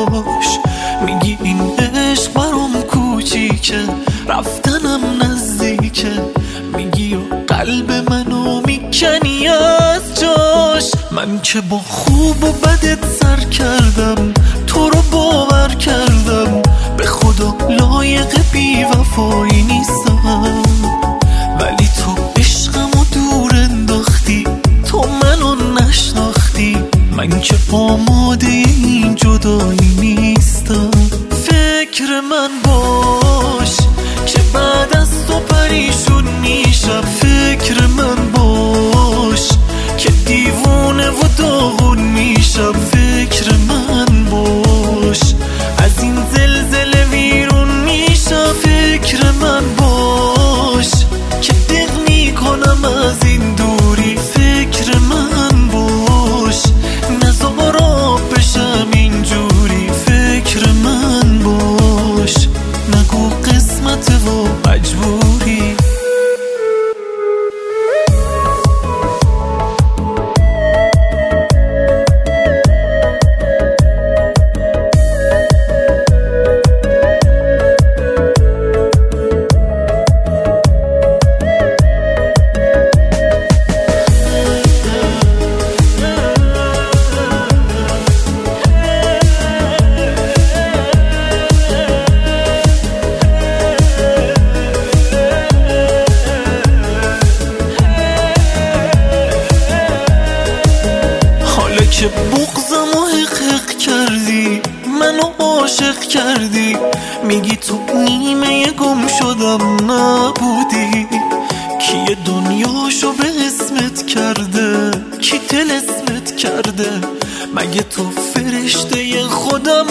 باش. میگی این عشق برام کوچیکه، رفتنم نزدیکه، میگی و قلب منو میکنی از جاش. من که با خوب و بدت سر کردم، تو رو باور کردم، به خدا لایق بی وفایی نیستم. ولی تو عشقمو دور انداختی، تو منو نشناختی، من که آماده این جدایی نیستم. فکر من باش که بعد از تو پریشون میشم، فکر من باش که دیوونه و داغون میشم، فکر من باش از این زلزله ویرون میشم، فکر من باش که دق میکنم از این دوری، فکر من باش نذار آب بشم اینجوری، فکر من باش نگو قسمت و مجبوری. که بغضم و حق کردی، منو عاشق کردی، میگی تو نیمه گم شدم نبودی. کی دنیاشو به اسمت کرده، کی طلسمت کرده، مگه تو فرشته خودم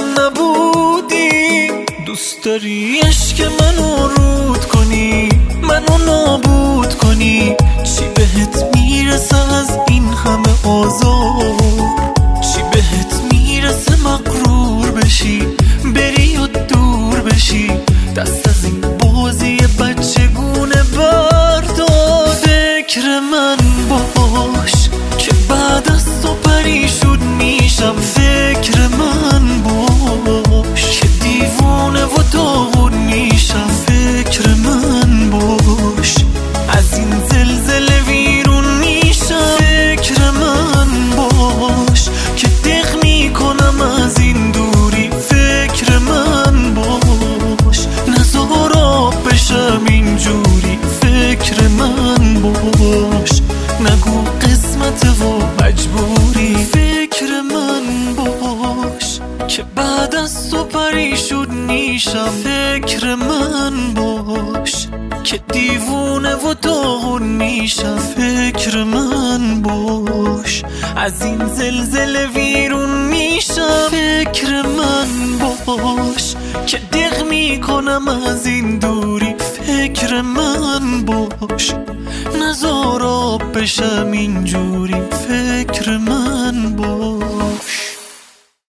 نبودی؟ دوست داری عشق منو رود کنی، منو نابود کنی، چی بهت میرسه از این همه آزار؟ چی بهت میرسه مغرور بشی، بری و دور بشی، دست از این بازی بچگونه بردار. فکر من باش که بعد از تو پریشون میشم، فکر من باش که دیوونه و داغون میشم، فکر من باش از این زلزله ویرون میشم، فکر من باش که دق میکنم از این دوری، فکر من باش نذار آب بشم اینجوری، فکر من باش نگو قسمت و مجبوری. فکر من باش که بعد از تو پریشون میشم، فکر من باش که دیوونه و داغون میشم، فکر من باش از این زلزله ویرون میشم، فکر من باش که دق میکنم از این دوری، فکر من باش نذار آب بشم اینجوری، فکر من